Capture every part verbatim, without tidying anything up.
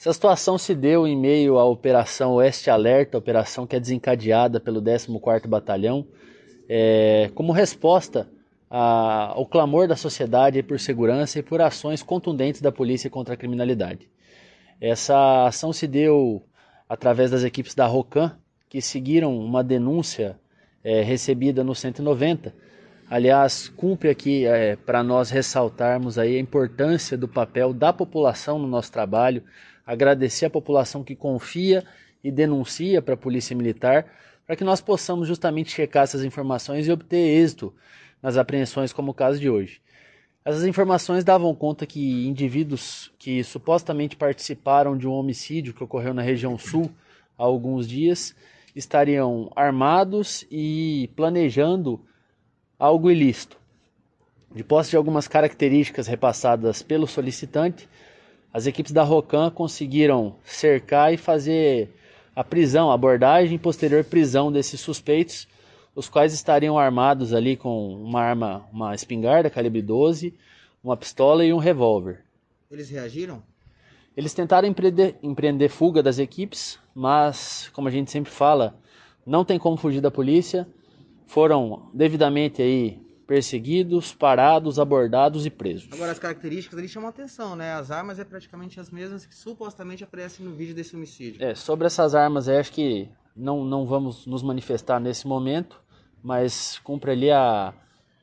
Essa situação se deu em meio à Operação Oeste Alerta, operação que é desencadeada pelo décimo quarto Batalhão, é, como resposta a, ao clamor da sociedade por segurança e por ações contundentes da polícia contra a criminalidade. Essa ação se deu através das equipes da ROCAM, que seguiram uma denúncia é, recebida no cento e noventa. Aliás, cumpre aqui é, para nós ressaltarmos aí a importância do papel da população no nosso trabalho, agradecer a população que confia e denuncia para a Polícia Militar, para que nós possamos justamente checar essas informações e obter êxito nas apreensões como o caso de hoje. Essas informações davam conta que indivíduos que supostamente participaram de um homicídio que ocorreu na região sul há alguns dias estariam armados e planejando algo ilícito. De posse de algumas características repassadas pelo solicitante, as equipes da ROCAM conseguiram cercar e fazer a prisão, a abordagem e posterior prisão desses suspeitos, os quais estariam armados ali com uma arma, uma espingarda calibre doze, uma pistola e um revólver. Eles reagiram? Eles tentaram empreender, empreender fuga das equipes, mas, como a gente sempre fala, não tem como fugir da polícia. Foram devidamente aí perseguidos, parados, abordados e presos. Agora, as características ali chamam a atenção, né? As armas é praticamente as mesmas que supostamente aparecem no vídeo desse homicídio. É, sobre essas armas, eu acho que não, não vamos nos manifestar nesse momento, mas cumpre ali a,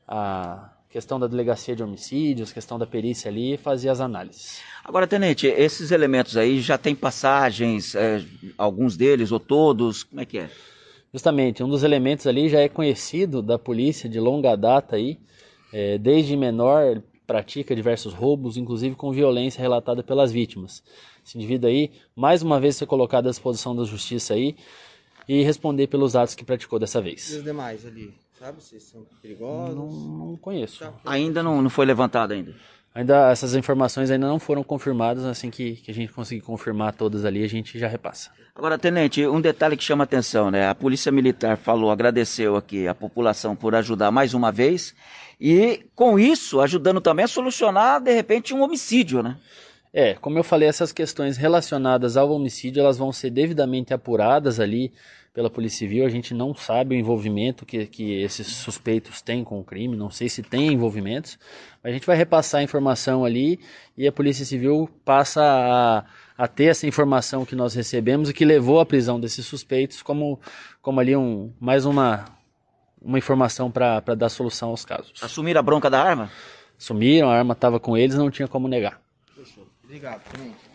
a questão da delegacia de homicídios, questão da perícia ali, fazer as análises. Agora, tenente, esses elementos aí já tem passagens, é, alguns deles ou todos, como é que é? Justamente, um dos elementos ali já é conhecido da polícia de longa data aí, é, desde menor pratica diversos roubos, inclusive com violência relatada pelas vítimas. Esse indivíduo aí, mais uma vez, ser colocado à disposição da justiça aí e responder pelos atos que praticou dessa vez. E os demais ali, sabe se são perigosos? Não, não conheço. Tá. Ainda não, não foi levantado ainda? Ainda, essas informações ainda não foram confirmadas, assim que, que a gente conseguir confirmar todas ali, a gente já repassa. Agora, tenente, um detalhe que chama atenção, né? A Polícia Militar falou, agradeceu aqui a população por ajudar mais uma vez e, com isso, ajudando também a solucionar, de repente, um homicídio, né? É, como eu falei, essas questões relacionadas ao homicídio, elas vão ser devidamente apuradas ali pela Polícia Civil. A gente não sabe o envolvimento que, que esses suspeitos têm com o crime, não sei se tem envolvimentos, mas a gente vai repassar a informação ali e a Polícia Civil passa a, a ter essa informação que nós recebemos e que levou à prisão desses suspeitos como, como ali um, mais uma, uma informação para dar solução aos casos. Assumiram a bronca da arma? Assumiram, a arma estava com eles, não tinha como negar. Fechou. Obrigado, tenente.